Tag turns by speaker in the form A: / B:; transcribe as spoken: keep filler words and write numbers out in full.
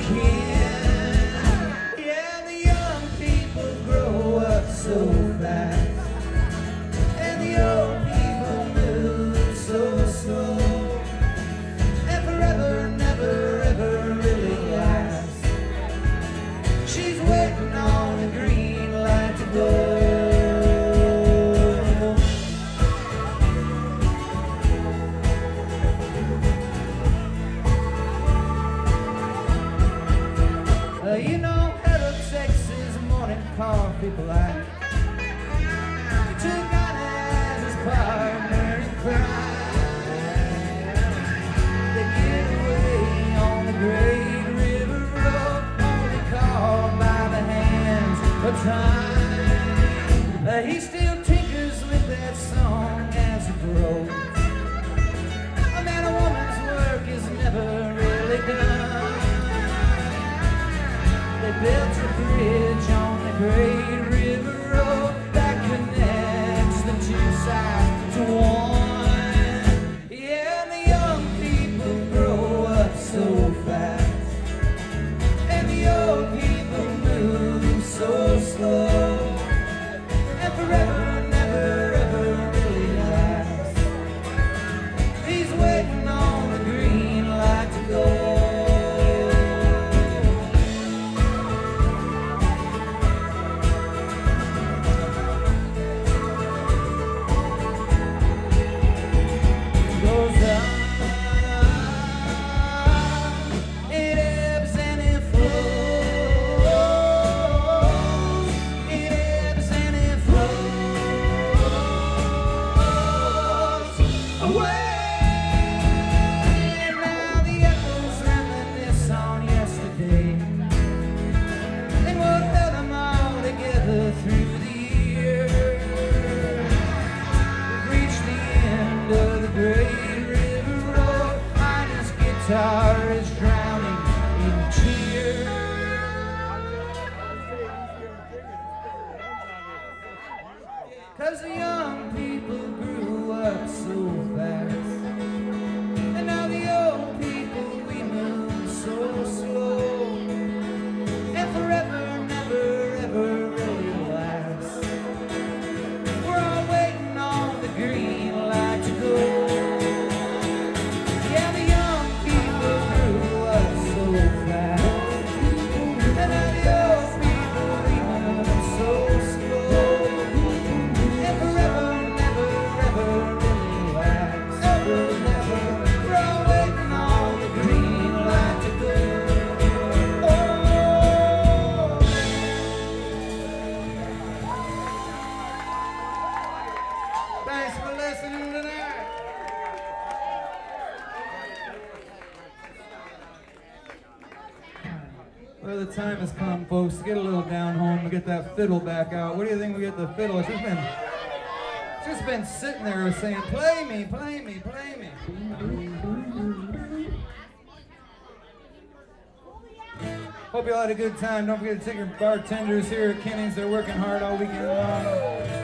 A: can. Yeah, the young people grow up so fast, and the old people move so slow, and forever never ever really lasts. She's waiting on the green light to go. Uh, you know, Hello Texas morning coffee black. He took on as his partner in crime. They get away on the Great River Road, only called by the hands of time. Uh, he still tinkers with that song as it grows. A man or woman's work is never really done. They built a bridge on the Great River Road that connects the two sides to one. Yeah, and the young people grow up so fast, and the old people move so slow, and forever never ever really lasts. He's waiting on the green light to go. Guitar is drowning in tears, 'cause the young people grew up so fast, and now the old people, we move so slow, and forever never ever really lasts. We're all waiting on the green light to go. Thanks for listening tonight. Well, the time has come, folks, to get a little down home and get that fiddle back out. What do you think we get the fiddle? It's just been, it's just been sitting there saying, play me, play me, play me. Hope you all had a good time. Don't forget to take your bartenders here at Kennings. They're working hard all weekend long.